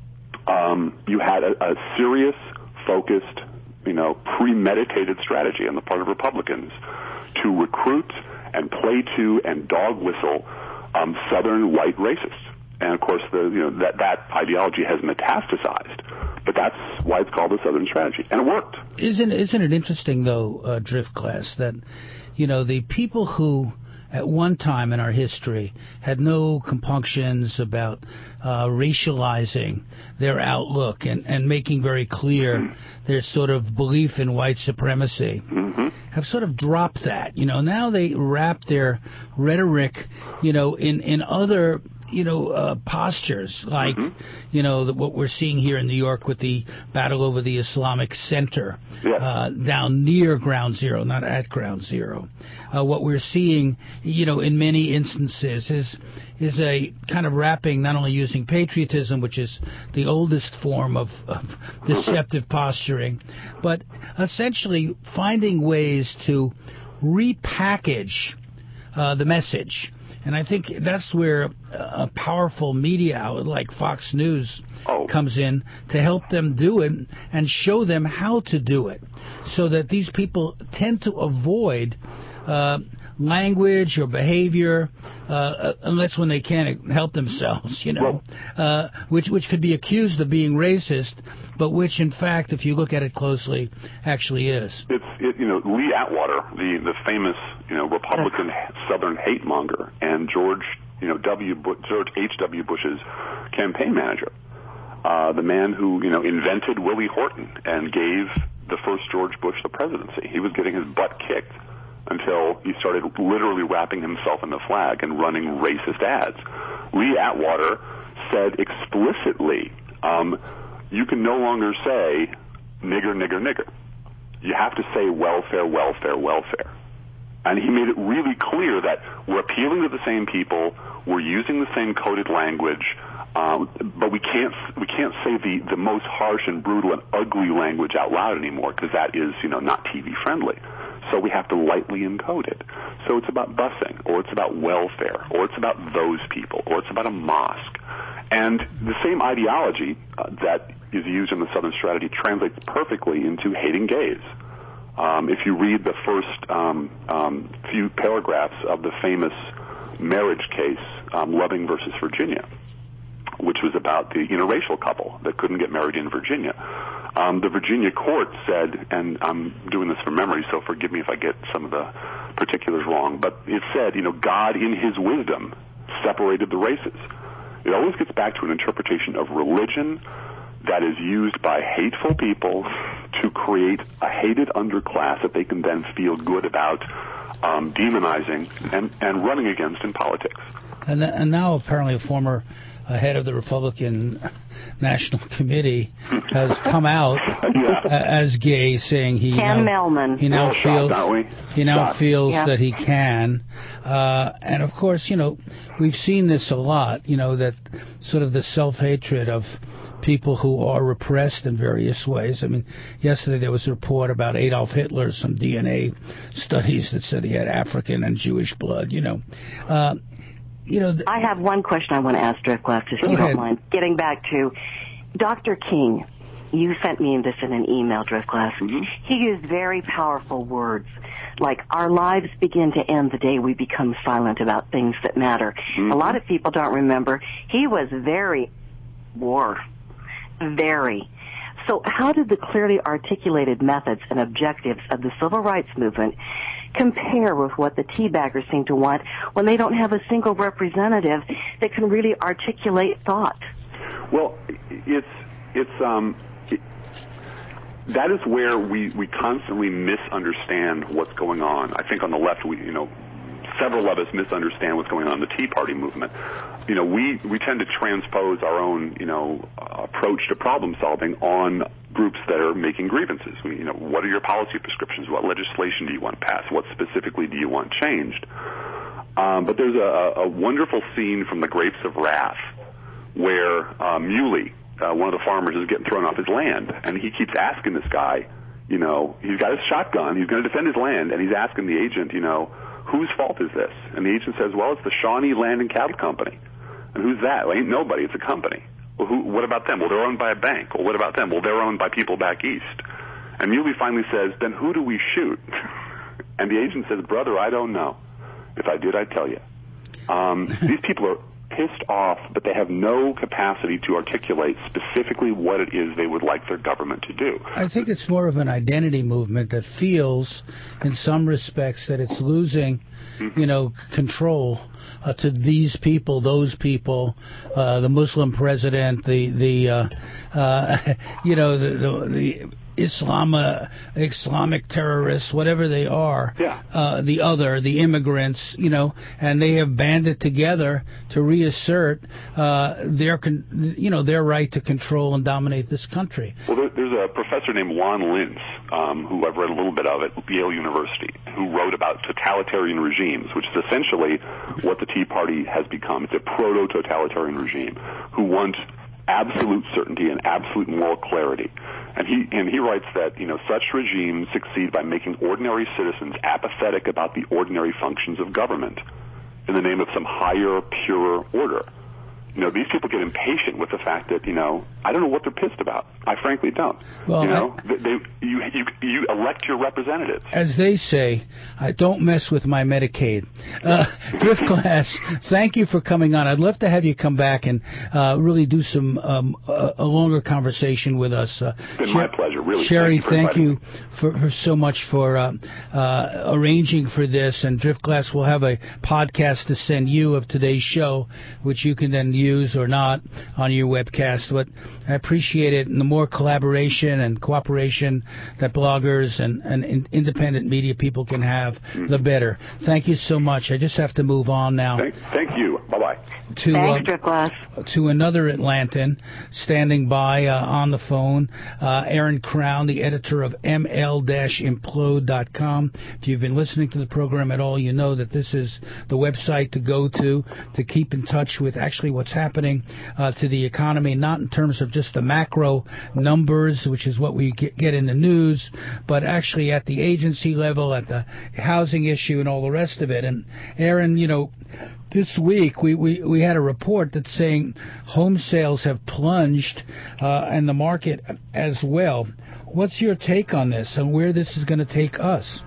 um, you had a, a serious, focused, you know, premeditated strategy on the part of Republicans to recruit and play to and dog whistle um, Southern white racists. And of course, the you know that that ideology has metastasized, but that's why it's called the Southern strategy, and it worked. Isn't isn't it interesting though, uh, Driftglass, that you know the people who at one time in our history had no compunctions about uh, racializing their outlook and, and making very clear mm-hmm. their sort of belief in white supremacy, mm-hmm. have sort of dropped that. You know, now they wrap their rhetoric, you know, in, in other you know, uh, postures, like, mm-hmm. you know, the, what we're seeing here in New York with the battle over the Islamic Center, yeah. uh, down near Ground Zero, not at Ground Zero. Uh, what we're seeing, you know, in many instances is is a kind of wrapping, not only using patriotism, which is the oldest form of, of deceptive posturing, but essentially finding ways to repackage uh, the message. And I think that's where a powerful media outlet like Fox News oh. comes in to help them do it and show them how to do it, so that these people tend to avoid uh, language or behavior, uh, unless when they can't help themselves, you know, uh, which which could be accused of being racist, but which, in fact, if you look at it closely, actually is. It's, it, you know, Lee Atwater, the, the famous, you know, Republican Southern hate monger, and George, you know, W. Bush, George H W. Bush's campaign manager, uh, the man who, you know, invented Willie Horton and gave the first George Bush the presidency. He was getting his butt kicked until he started literally wrapping himself in the flag and running racist ads. Lee Atwater said explicitly, um, you can no longer say nigger, nigger, nigger. You have to say welfare, welfare, welfare. And he made it really clear that we're appealing to the same people, we're using the same coded language, um, but we can't we can't say the, the most harsh and brutal and ugly language out loud anymore, because that is, you know, not T V friendly. So we have to lightly encode it. So it's about busing, or it's about welfare, or it's about those people, or it's about a mosque. And the same ideology uh, that is used in the Southern strategy translates perfectly into hating gays. Um, if you read the first um, um, few paragraphs of the famous marriage case, um, Loving versus Virginia, which was about the interracial couple that couldn't get married in Virginia, um, the Virginia court said, and I'm doing this from memory, so forgive me if I get some of the particulars wrong, but it said, you know, God in his wisdom separated the races. It always gets back to an interpretation of religion that is used by hateful people to create a hated underclass that they can then feel good about um, demonizing and, and running against in politics. And, and now apparently a former uh, head of the Republican National Committee has come out yeah. as gay, saying he Ken now, Melman. he now well, feels shot, he now shot. feels yeah. that he can, uh, and of course, you know, we've seen this a lot. You know, that sort of the self-hatred of people who are repressed in various ways. I mean, yesterday there was a report about Adolf Hitler, some D N A studies that said he had African and Jewish blood. You know. Uh, You know, th- I have one question I want to ask Driftglass, if you ahead. don't mind. Getting back to Doctor King, you sent me this in an email, Driftglass. Mm-hmm. He used very powerful words, like our lives begin to end the day we become silent about things that matter. Mm-hmm. A lot of people don't remember. He was very war, very. So how did the clearly articulated methods and objectives of the civil rights movement compare with what the tea baggers seem to want when they don't have a single representative that can really articulate thought? Well, it's it's um it, that is where we we constantly misunderstand what's going on. I think on the left, we you know several of us misunderstand what's going on in the Tea Party movement. You know, we we tend to transpose our own you know approach to problem solving on groups that are making grievances. We, you know, what are your policy prescriptions? What legislation do you want passed? What specifically do you want changed? Um, but there's a, a wonderful scene from The Grapes of Wrath where uh, Muley, uh, one of the farmers, is getting thrown off his land, and he keeps asking this guy, you know, he's got his shotgun, he's going to defend his land, and he's asking the agent, you know, whose fault is this? And the agent says, well, it's the Shawnee Land and Cattle Company. And who's that? Well, ain't nobody, it's a company. Well, who, what about them? Well, they're owned by a bank. Well, what about them? Well, they're owned by people back east. And Muley finally says, then who do we shoot? And the agent says, brother, I don't know. If I did, I'd tell you. Um, these people are pissed off, but they have no capacity to articulate specifically what it is they would like their government to do. I think it's more of an identity movement that feels, in some respects, that it's losing, mm-hmm. you know, control uh, to these people, those people, uh, the Muslim president, the the uh, uh, you know the the. the Islam, uh, Islamic terrorists, whatever they are, yeah. uh, the other, the immigrants, you know, and they have banded together to reassert uh, their, con- you know, their right to control and dominate this country. Well, there, there's a professor named Juan Lintz, um, who I've read a little bit of at Yale University, who wrote about totalitarian regimes, which is essentially what the Tea Party has become. It's a proto-totalitarian regime who want absolute certainty and absolute moral clarity. And he and he writes that, you know, such regimes succeed by making ordinary citizens apathetic about the ordinary functions of government in the name of some higher, purer order. You know, these people get impatient with the fact that, you know, I don't know what they're pissed about. I frankly don't. Well, you know, I, they, they you, you you elect your representatives. As they say, I don't mess with my Medicaid. Uh, Driftglass, thank you for coming on. I'd love to have you come back and uh, really do some um, a, a longer conversation with us. Uh, it's been Sher- my pleasure, really. Sherry, thank you, thank you for, for so much for uh, uh, arranging for this. And Driftglass will have a podcast to send you of today's show, which you can then use or not on your webcast. But I appreciate it, and the more collaboration and cooperation that bloggers and, and in, independent media people can have, mm-hmm. the better. Thank you so much. I just have to move on now. Thank, thank you. Bye-bye. To, Thanks, uh, to another Atlantan standing by uh, on the phone, uh, Aaron Crown, the editor of M L implode dot com. If you've been listening to the program at all, you know that this is the website to go to to keep in touch with actually what's happening uh, to the economy, not in terms of just the macro numbers, which is what we get, get in the news, but actually at the agency level, at the housing issue and all the rest of it. And Aaron, you know, this week we, we, we had a report that's saying home sales have plunged uh, and the market as well. What's your take on this and where this is going to take us?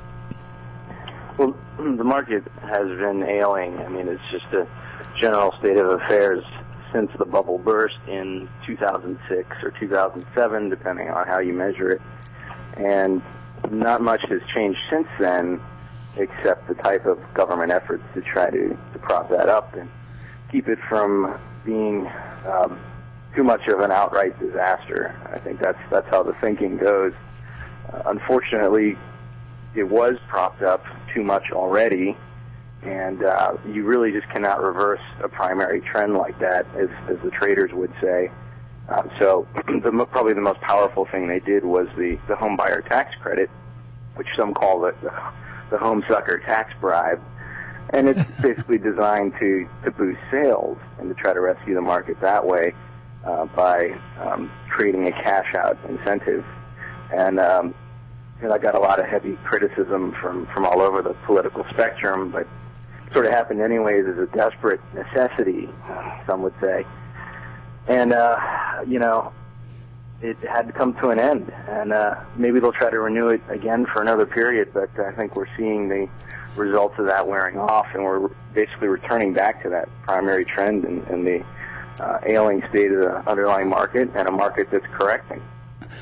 Well, the market has been ailing. I mean, it's just a general state of affairs since the bubble burst in two thousand six or two thousand seven, depending on how you measure it. And not much has changed since then, except the type of government efforts to try to, to prop that up and keep it from being um, too much of an outright disaster. I think that's that's how the thinking goes. Uh, unfortunately, it was propped up too much already, and uh, you really just cannot reverse a primary trend like that, as, as the traders would say. Uh, so the, probably the most powerful thing they did was the, the home buyer tax credit, which some call the, the, the home sucker tax bribe. And it's basically designed to, to boost sales and to try to rescue the market that way uh, by um, creating a cash-out incentive. And, um, and I got a lot of heavy criticism from, from all over the political spectrum, but it sort of happened anyways as a desperate necessity, some would say. And, uh, you know, it had to come to an end. And uh, maybe they'll try to renew it again for another period, but I think we're seeing the results of that wearing off, and we're basically returning back to that primary trend in, in the uh, ailing state of the underlying market and a market that's correcting.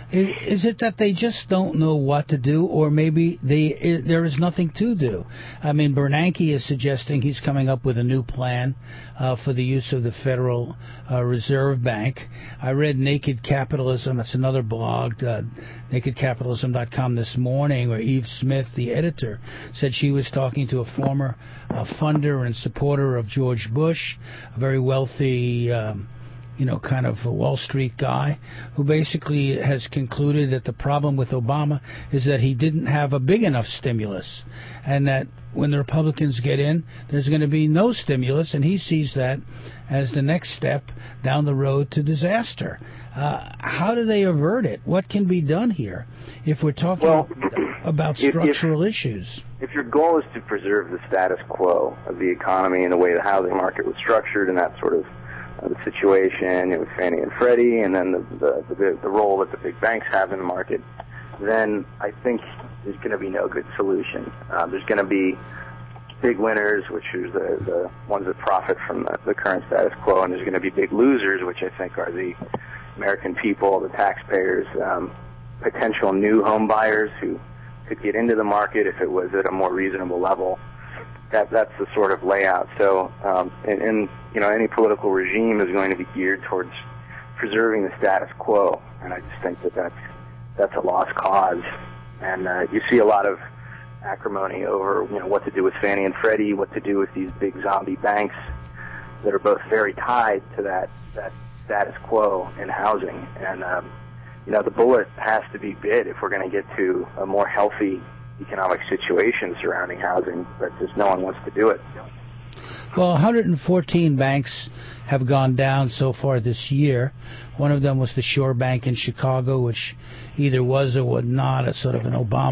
Is, is it that they just don't know what to do, or maybe they there is nothing to do? I mean, Bernanke is suggesting he's coming up with a new plan uh, for the use of the Federal uh, Reserve Bank. I read Naked Capitalism, that's another blog, uh, naked capitalism dot com this morning, where Eve Smith, the editor, said she was talking to a former uh, funder and supporter of George Bush, a very wealthy um, you know, kind of a Wall Street guy, who basically has concluded that the problem with Obama is that he didn't have a big enough stimulus, and that when the Republicans get in, there's going to be no stimulus, and he sees that as the next step down the road to disaster. Uh, how do they avert it? What can be done here if we're talking well, about if, structural if, issues? If your goal is to preserve the status quo of the economy and the way the housing market was structured and that sort of Uh, the situation with Fannie and Freddie, and then the, the the the role that the big banks have in the market, then I think there's going to be no good solution. Uh, there's going to be big winners, which are the, the ones that profit from the, the current status quo, and there's going to be big losers, which I think are the American people, the taxpayers, um, potential new home buyers who could get into the market if it was at a more reasonable level. That that's the sort of layout. So, um, and, and you know, any political regime is going to be geared towards preserving the status quo, and I just think that that's that's a lost cause. And uh, you see a lot of acrimony over, you know, what to do with Fannie and Freddie, what to do with these big zombie banks that are both very tied to that that status quo in housing. And um, you know, the bullet has to be bit if we're going to get to a more healthy economic situation surrounding housing, but just no one wants to do it. Well, one hundred fourteen banks have gone down so far this year. One of them was the Shore Bank in Chicago, which either was or was not a sort of an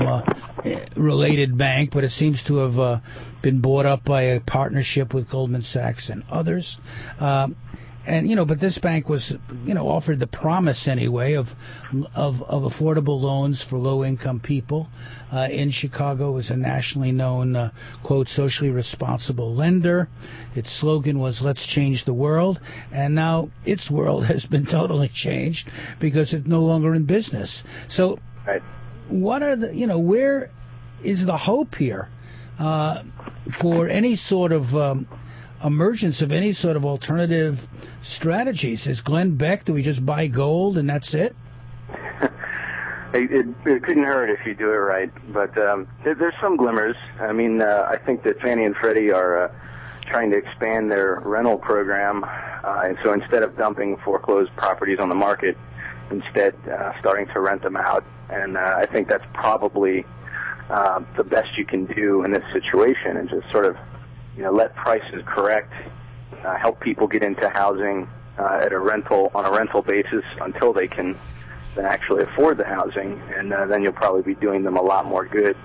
Obama-related bank, but it seems to have uh, been bought up by a partnership with Goldman Sachs and others. Um, And, you know, but this bank was, you know, offered the promise anyway of of, of affordable loans for low-income people. Uh, in Chicago, it was a nationally known, uh, quote, socially responsible lender. Its slogan was, let's change the world. And now its world has been totally changed because it's no longer in business. So right. What are the, you know, where is the hope here uh, for any sort of... Um, emergence of any sort of alternative strategies? Is Glenn Beck, do we just buy gold and that's it? it, it, it couldn't hurt if you do it right, but um, there, there's some glimmers. I mean, uh, I think that Fannie and Freddie are uh, trying to expand their rental program, uh, and so instead of dumping foreclosed properties on the market, instead uh, starting to rent them out, and uh, I think that's probably uh, the best you can do in this situation, and just sort of, you know, let prices correct, uh, help people get into housing uh, at a rental on a rental basis until they can then actually afford the housing, and uh, then you'll probably be doing them a lot more good.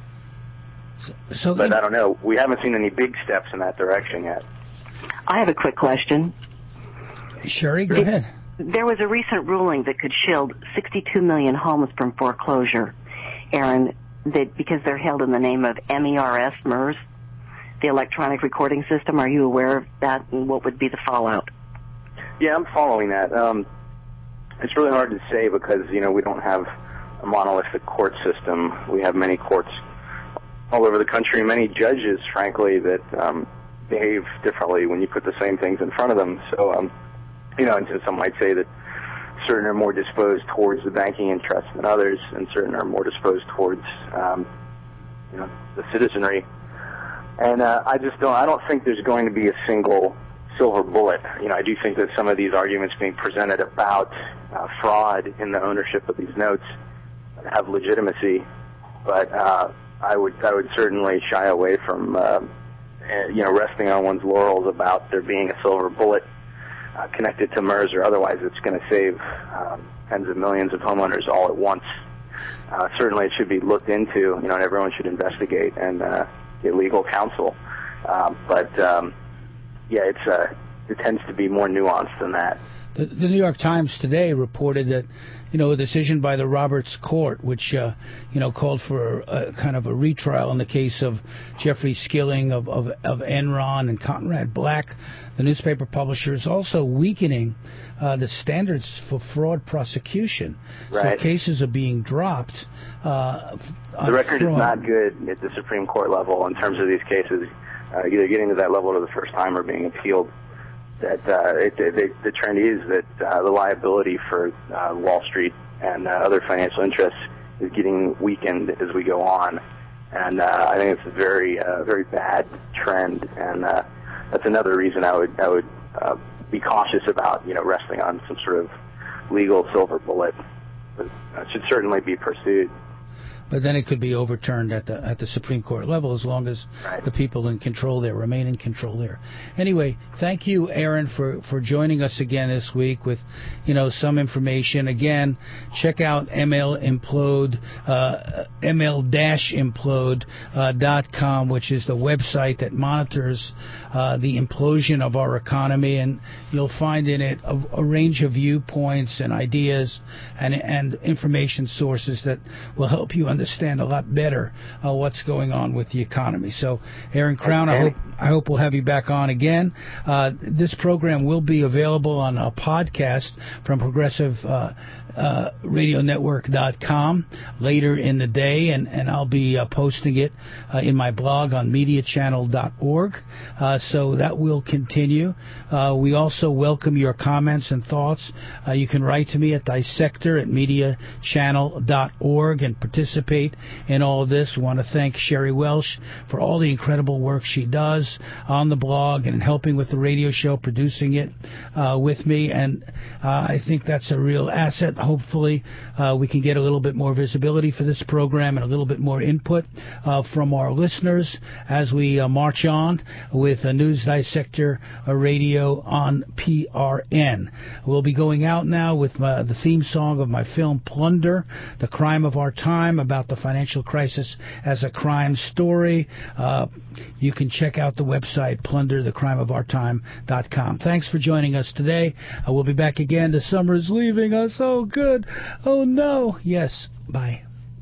So, so but I don't know. We haven't seen any big steps in that direction yet. I have a quick question. Sherry, go ahead. There was a recent ruling that could shield sixty-two million homes from foreclosure, Aaron, that because they're held in the name of M E R S, MERS, the electronic recording system. Are you aware of that, and what would be the fallout? Yeah, I'm following that. Um, it's really hard to say because, you know, we don't have a monolithic court system. We have many courts all over the country, many judges, frankly, that um, behave differently when you put the same things in front of them. So, um, you know, and some might say that certain are more disposed towards the banking interests than others, and certain are more disposed towards, um, you know, the citizenry. And uh, I just don't, I don't think there's going to be a single silver bullet. You know, I do think that some of these arguments being presented about uh, fraud in the ownership of these notes have legitimacy, but uh, I would, I would certainly shy away from, uh, you know, resting on one's laurels about there being a silver bullet uh, connected to MERS or otherwise it's going to save um, tens of millions of homeowners all at once. Uh, certainly it should be looked into, you know, and everyone should investigate and uh, get legal counsel. Um, but, um, yeah, it's uh, it tends to be more nuanced than that. The, the New York Times today reported that, you know, a decision by the Roberts Court, which, uh, you know, called for a, kind of a retrial in the case of Jeffrey Skilling of, of, of Enron and Conrad Black, the newspaper publisher, is also weakening uh, the standards for fraud prosecution. Right. So cases are being dropped. Uh, the record fraud. is not good at the Supreme Court level in terms of these cases, uh, either getting to that level to the first time or being appealed. That uh, it, it, the trend is that uh, the liability for uh, Wall Street and uh, other financial interests is getting weakened as we go on, and uh, I think it's a very, uh, very bad trend, and uh, that's another reason I would, I would uh, be cautious about, you know, resting on some sort of legal silver bullet. But it should certainly be pursued. But then it could be overturned at the at the Supreme Court level as long as right. the people in control there remain in control there. Anyway, thank you, Aaron, for, for joining us again this week with, you know, some information. Again, check out M L Implode, uh, M L implode dot com, which is the website that monitors uh, the implosion of our economy, and you'll find in it a, a range of viewpoints and ideas and and information sources that will help you understand a lot better uh, what's going on with the economy. So, Aaron Crown, I hope I hope we'll have you back on again. Uh, this program will be available on a podcast from Progressive uh, uh, Radio Network dot com later in the day, and, and I'll be uh, posting it uh, in my blog on media channel dot org. Uh, so that will continue. Uh, we also welcome your comments and thoughts. Uh, you can write to me at dissector at media channel dot org and participate in all of this. We want to thank Sherry Welsh for all the incredible work she does on the blog and in helping with the radio show, producing it uh, with me. And uh, I think that's a real asset. Hopefully uh, we can get a little bit more visibility for this program and a little bit more input uh, from our listeners as we uh, march on with a News Dissector uh, Radio on P R N. We'll be going out now with my, the theme song of my film Plunder, The Crime of Our Time, about the financial crisis as a crime story. Uh, you can check out the website plunder the crime of our time dot com. Thanks for joining us today. Uh, we'll be back again. The summer is leaving us. Oh, good. Oh, no. Yes. Bye.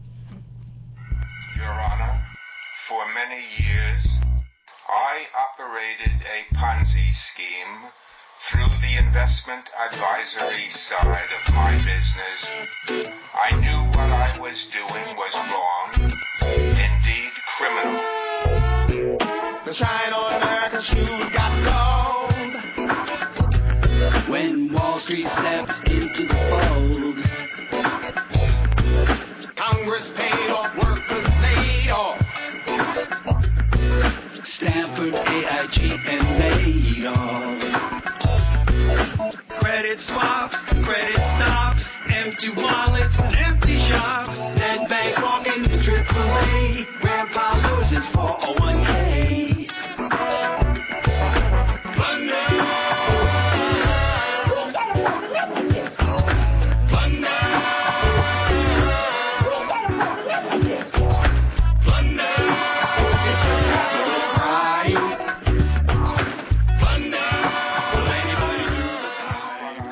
Your Honor, for many years, I operated a Ponzi scheme through the investment advisory side of my business. I knew what I was doing was wrong, indeed criminal. The shine on America's shoes got cold when Wall Street stepped into the fold. Congress paid off workers laid off. Stanford, A I G, and Madoff. Credit swaps, credit stops, empty wallets.